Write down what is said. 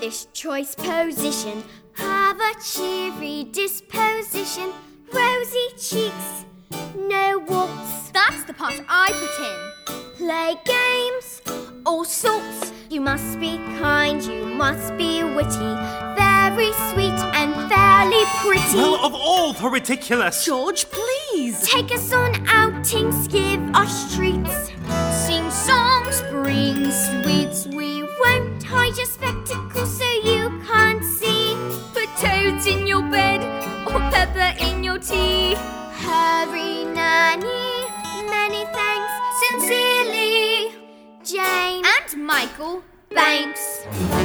this choice position. Have a cheery disposition. Rosy cheeks, no warts. That's the part I put in. Play games, all sorts. You must be kind, you must be witty. Very sweet and fairly pretty. Well, of all the ridiculous! George, please! Take us on outings, give us treats. Sing songs, bring sweets. We won't hide your spectacles so you can't see. Put toads in your bed or pepper in your tea. Hurry, Nanny, many thanks. Sincerely, Jane And Michael Banks.